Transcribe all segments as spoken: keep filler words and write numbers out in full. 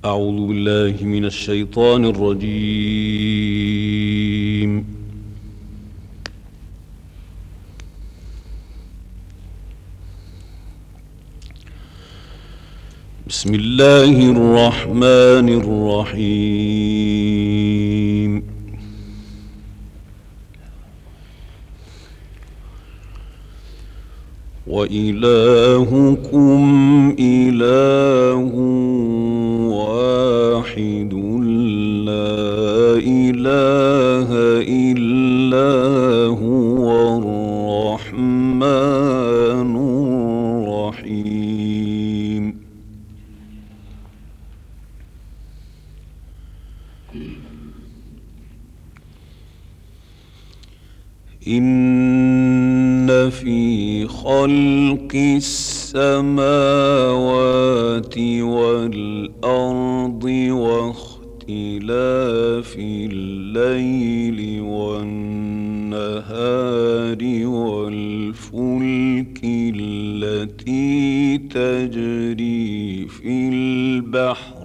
أعوذ بالله من الشيطان الرجيم. بسم الله الرحمن الرحيم. وإلهكم إله واحد لا إله إلا هو الرحمن الرحيم. إن في خلق السماوات والأرض واختلاف الليل والنهار والفلك التي تجري في البحر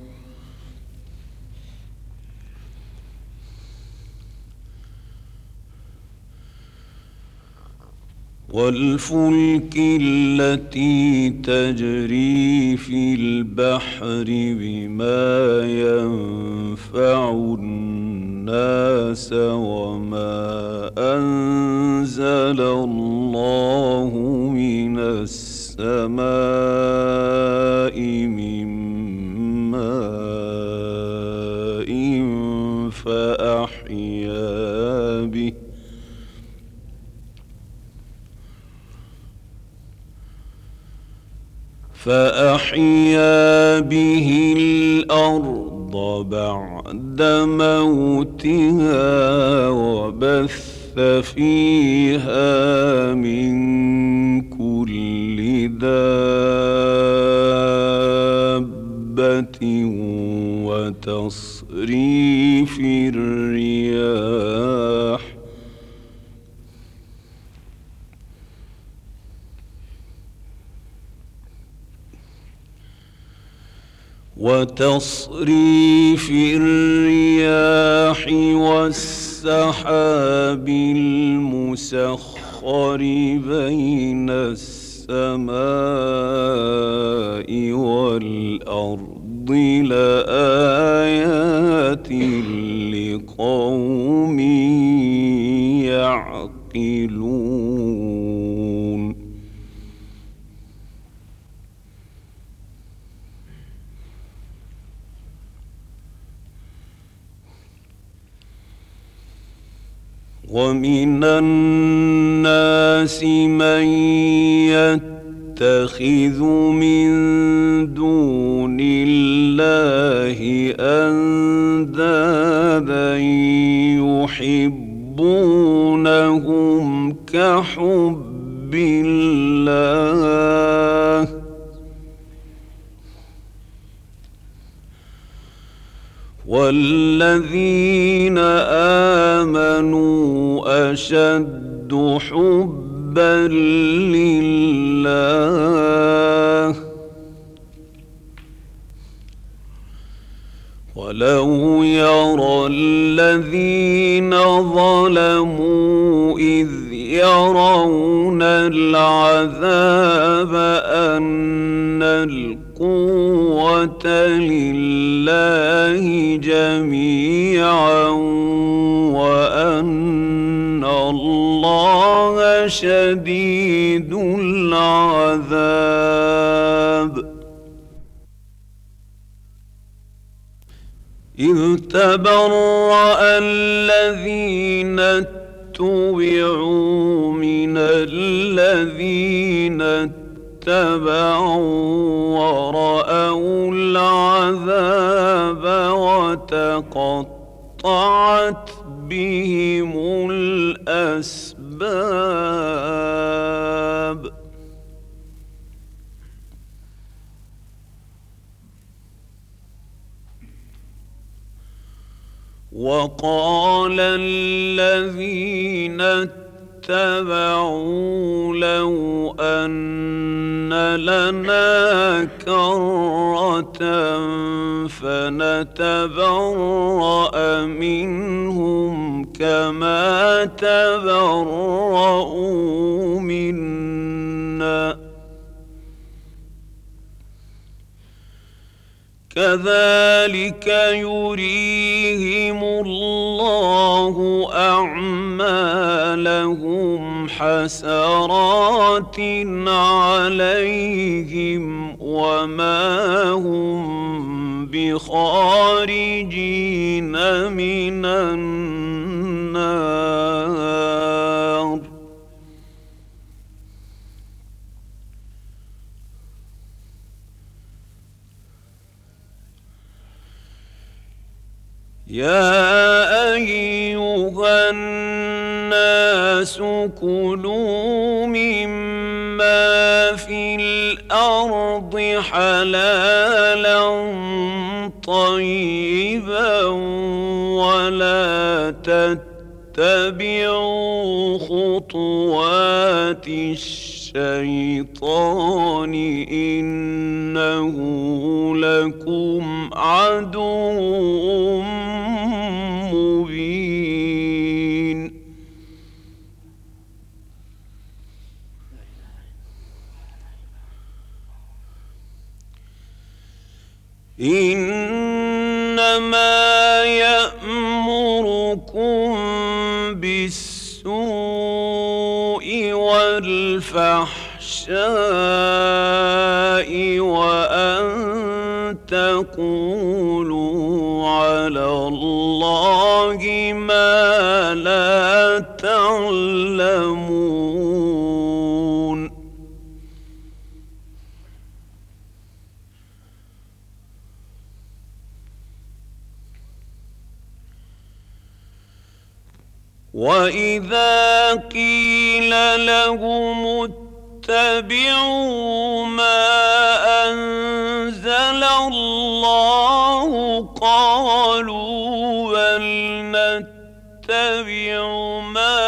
والفلك التي تجري في البحر بما ينفع الناس وما أنزل الله من السماء من ماء فأحيا به فأحيا به الأرض بعد موتها وبث فيها من كل دابة وتصريف الرياح وتصريف الرياح والسحاب المسخر بين السماء والأرض لآيات لقوم يعقلون. ومن الناس من يتخذ من دون الله أندادا يحبونهم كحب الله والذين آمنوا أشد حبا لله ولو يرى الذين ظلموا إذ يرون العذاب أن القوة لله جميعا وأن الله شديد العذاب. إذ تبرأ الذين اتبعوا من الذين اتبعوا ورأوا العذاب وتقطعت بهم الأسباب. وقال الذين اتبعوا لو أن لنا كرة فنتبرأ منهم كما تبرؤوا منا كذلك يريهم الله أعمالهم حسرات عليهم وما هم بخارجين من النار. يا أيها الناس كلوا مما في الأرض حلالا طيبا ولا تتبعوا خطوات الشيطان إنه لكم عدو مبين. إنما يأمركم بالسوء والفحشاء وأن تقولوا على الله ما لا تعلمون. وإذا قيل لهم اتبعوا ما أنزل الله قالوا بل نتبع ما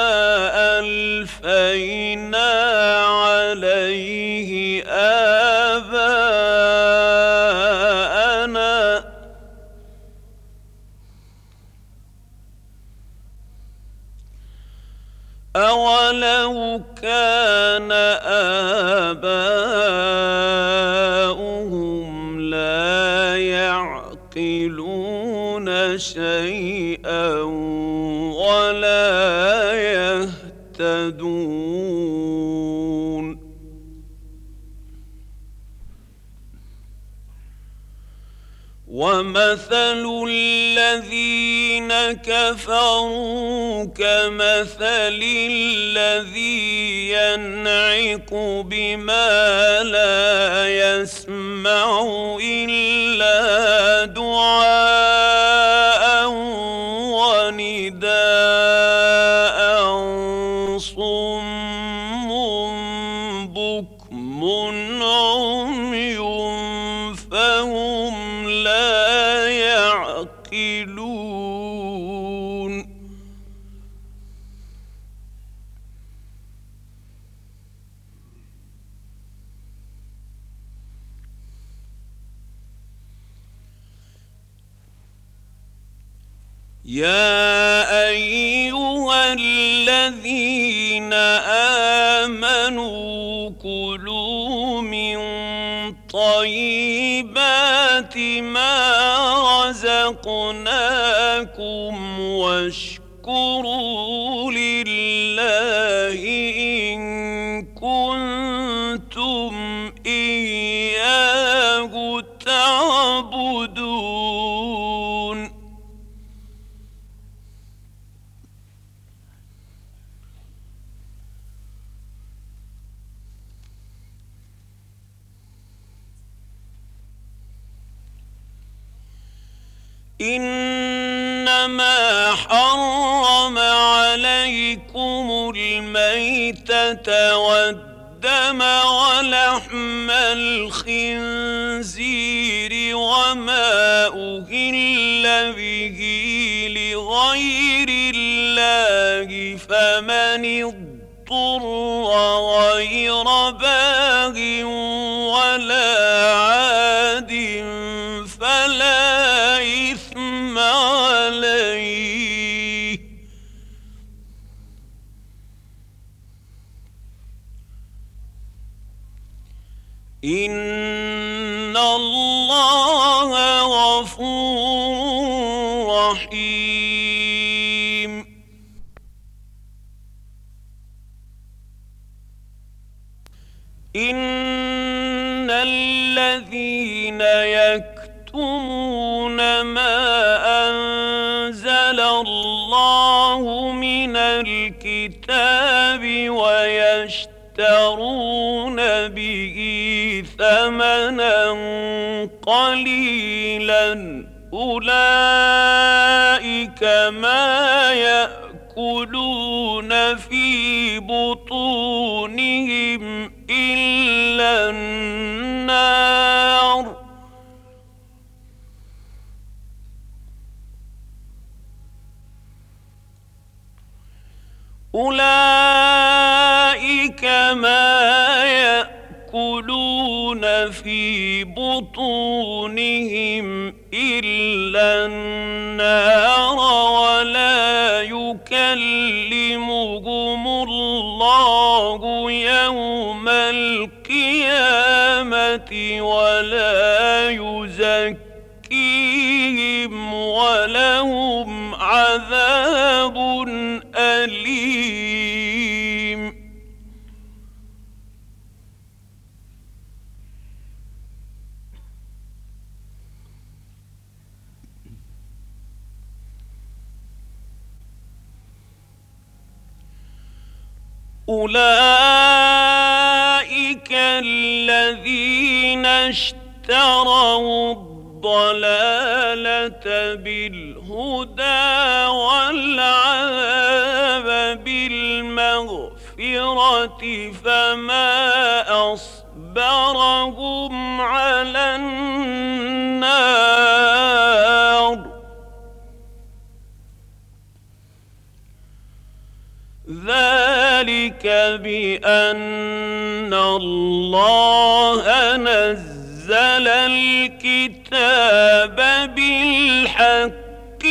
ألفينا عليه آباءنا أولو كان آباؤهم لا يعقلون شيئا ولا يهتدون. ومثل الذين كفروا كمثل الذي ينعق بما لا يسمع إلا دعاء ونداء صم بكم عمي فهم لا يعقلون. يا أيها الذين آمنوا كلوا من طيبات ما رزقناكم واشكروا لله إن كنتم إياه تعبدون. إنما حرم عليكم الميتة والدم ولحم الخنزير وما أهل به لغير الله فمن اضطر غير باغ ولا عاد فلا إثم عليه إن الله غفور رحيم. إن الذين يكتمون ما أنزل الله من الكتاب ويشترون به ثمنا قليلا أولئك ما يأكلون في بطونهم إلا النار أولئك ما يأكلون في بطونهم إلا النار ولا يكلمهم الله يوم القيامة ولا يزكيهم ولهم عذاب أليم. أولئك الذين اشتروا الضلالة بالهدى والعذاب بالمغفرة فما أصبرهم على النار ذلك بأن الله نزل الكتاب بالحق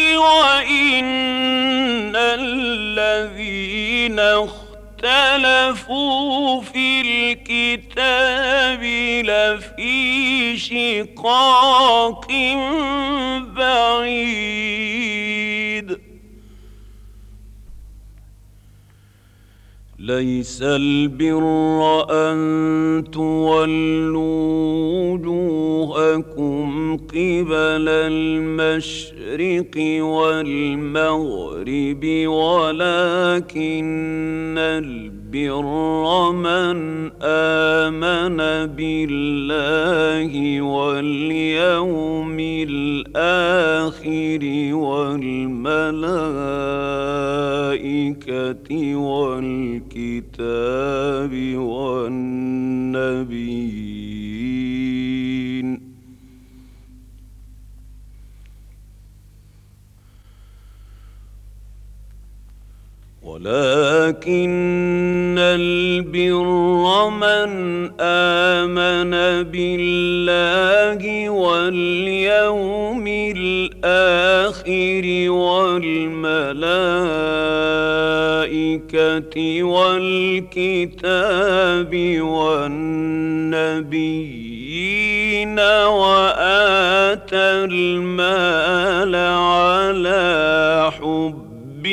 وإن الذين اختلفوا في الكتاب لفي شقاق بعيد. ليس البر أن تولوا وجوهكم قبل المشرق والمغرب ولكن البر من آمن بالله واليوم الآخر والملائكة والكتاب والنبيين ولكن البر من آمن بالله واليوم الآخر والملائكة والكتاب والنبيين وآتى المال على حبه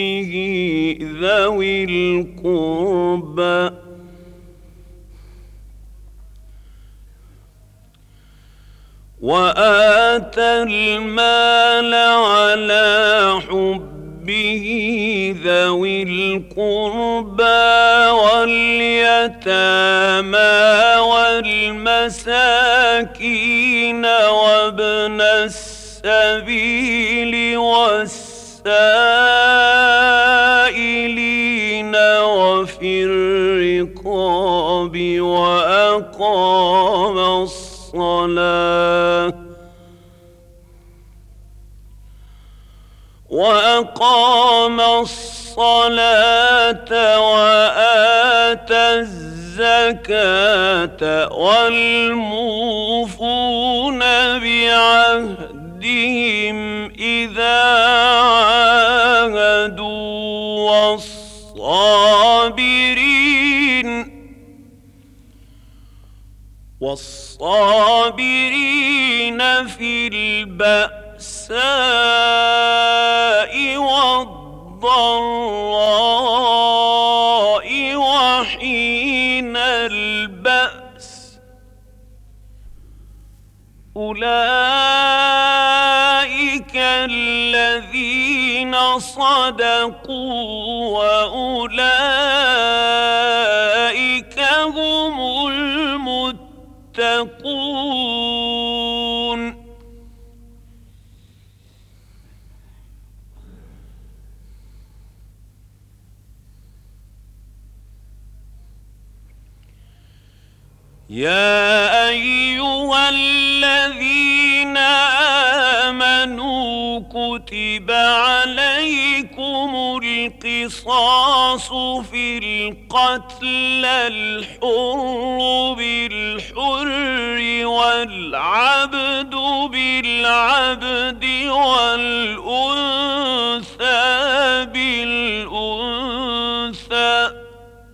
ذوي القربى وآتى المال على حبه ذوي القربى واليتامى والمساكين وابن السبيل والسائلين وفي الرقاب وأقام الصلاة وأقام الصلاة الصلاة وآتى الزكاة والموفون بعهدهم إذا عاهدوا والصابرين والصابرين في البأساء والضراء وحين البأس أولئك الذين صدقوا وأولئك هم المتقون. يا أيها الذين آمنوا كتب عليكم القصاص في القتل الحر بالحر والعبد بالعبد والأنثى بالأنثى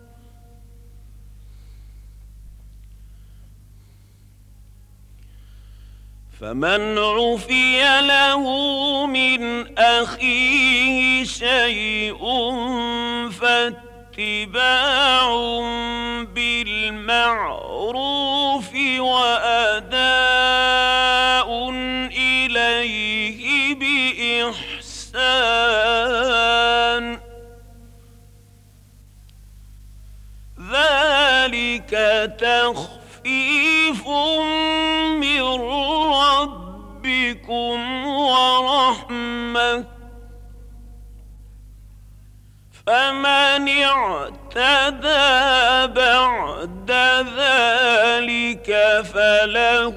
فمن عفي له من أخيه شيء فاتباع بالمعروف وأداء إليه بإحسان ذلك تخفيف من ربكم ورحمة فمن اعتدى بعد ذلك فله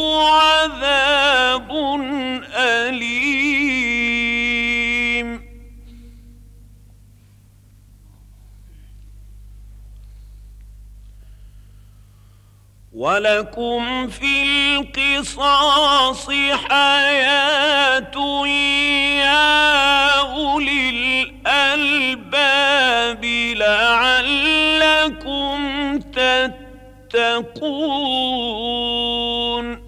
عذاب أليم. ولكم في القصاص حياة يا أولي الألباب لعلكم تتقون.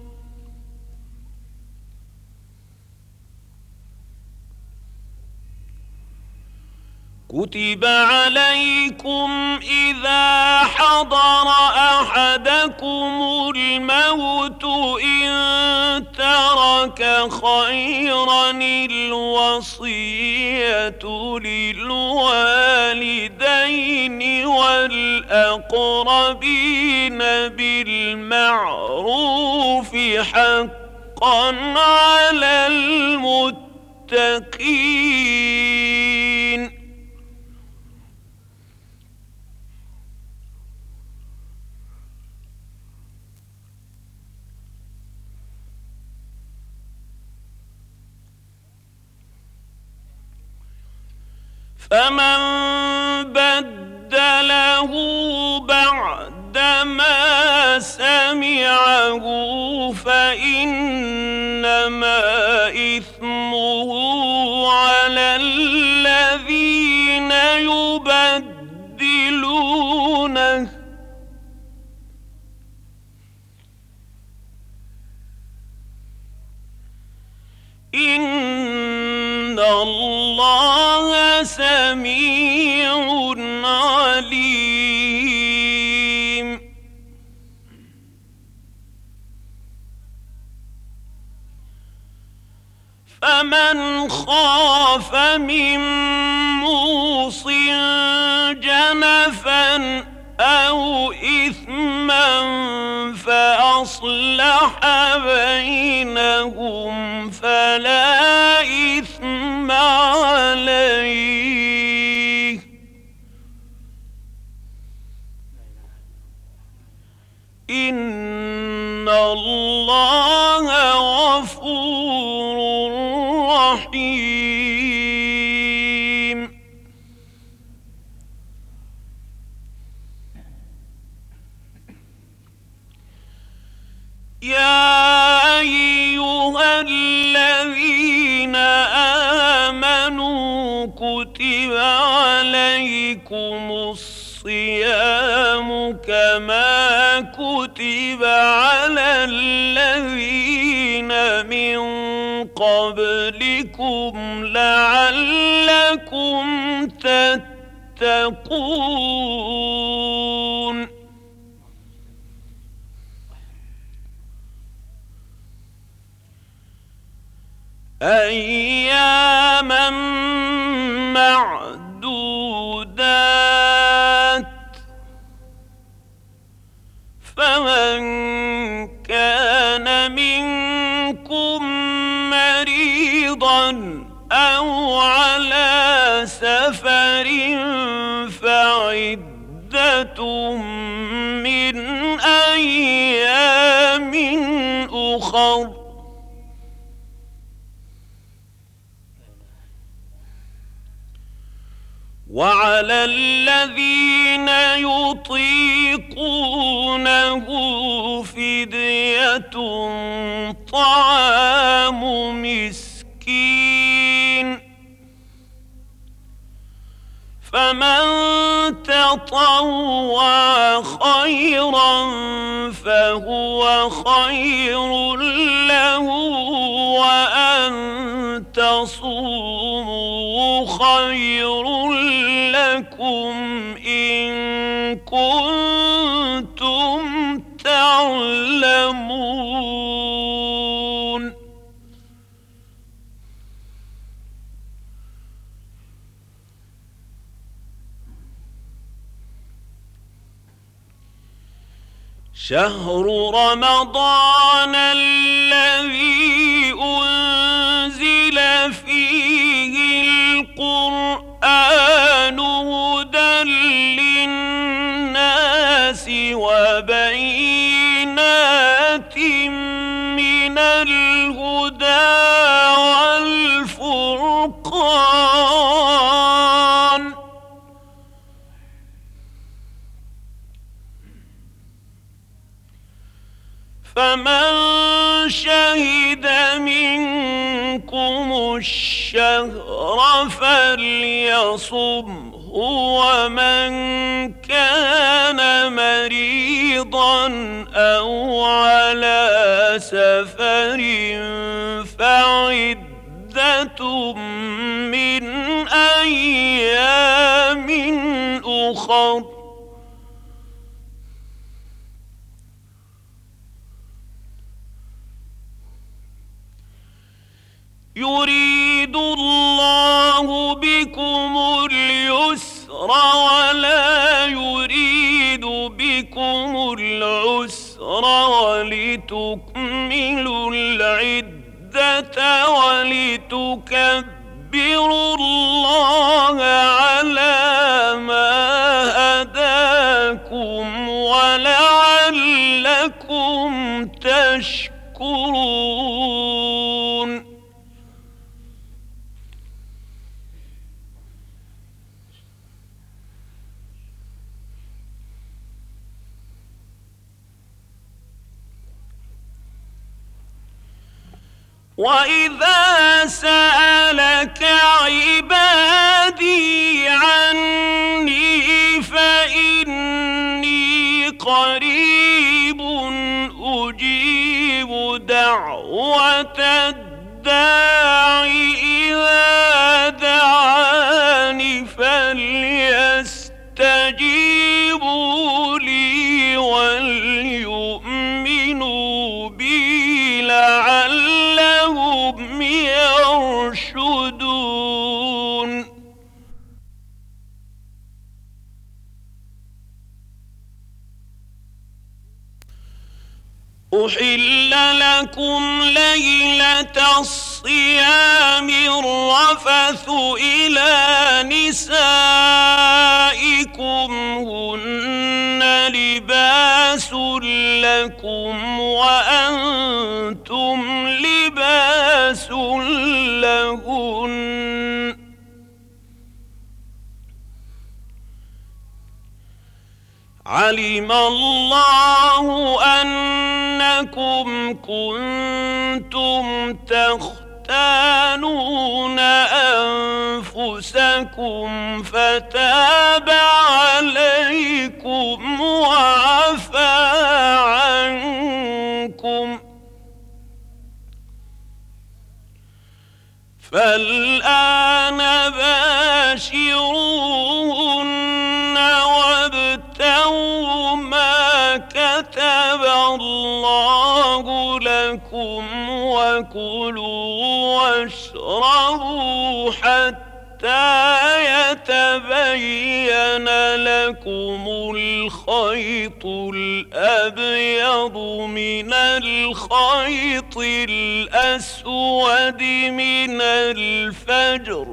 كتب عليكم إذا حضر أحدكم الموت إن ترك خيرا الوصية للوالدين والأقربين بالمعروف حقا على المتقين. فمن بدله بعدما سمعه فإنما إثمه على الذين يبدلونه إن الله سميع عليم. فمن خاف من موص جنفا أو إثما فأصلح بينهم فلا إثم عليه إن الله غفور رحيم. عليكم الصيام كما كتب على الذين من قبلكم لعلكم تتقون. أياما معدودات، فمن كان منكم مريضا أو على سفر فعدة من أيام أخر. وعلى الذين يطيقونه فدية طعام مسكين، فمن تطوع خيرا فهو خير له، وأن تصوموا خير لكم إن كنتم تعلمون. شهر رمضان الذي أنزل فيه القرآن هدى للناس وبينات من الهدى والفرقان، فمن شهد منكم الشهر فليصمه، ومن كان مريضا أو على سفر فعدة من أيام أخر. يريد الله بكم اليسر ولا يريد بكم العسر، ولتكملوا العدة ولتكبروا الله على ما هداكم ولعلكم تشكرون. وإذا سألك عبادي عني فإني قريب أجيب دعوة الداع إذا دعاني فليستجيبوا لي وليؤمنوا بي لعلهم يرشدون. أحل لكم ليلة الصيام الرفث إلى نسائكم هن لباس لكم وأنتم لباس لهن. علم الله أنكم كنتم تختارون تختانون أنفسكم فتاب عليكم وعفى عنكم، فالآن باشروهن وابتغوا ما كتب الله لكم وكلوا واشربوا حتى يتبين لكم الخيط الأبيض من الخيط الأسود من الفجر،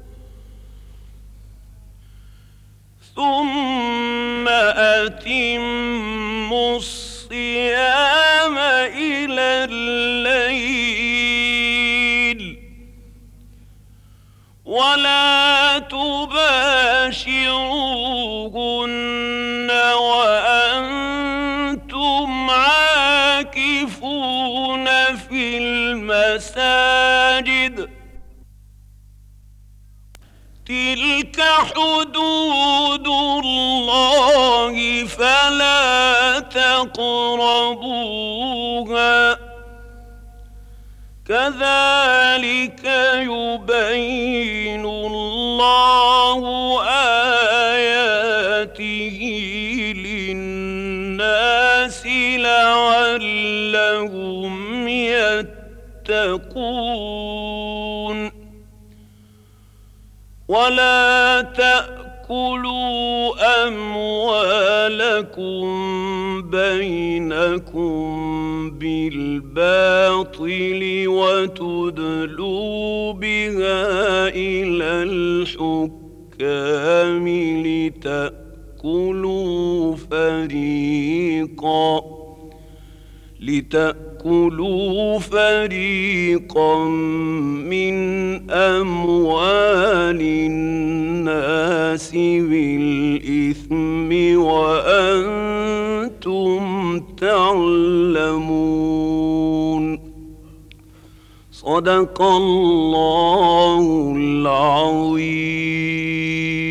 ثم أتموا الصيام إلى الليل ولا تباشروهن وأنتم عاكفون في المساجد، تلك حدود الله فلا تقربوها، كذلك يبين الله آياته للناس لعلهم يتقون. ولا تأكلوا أموالكم بينكم بالباطل وتدلوا بها إلى الحكام لتأكلوا فريقا لتأكلوا فريقا من أموال الناس بالإثم وأنتم تعلمون. صدق الله العظيم.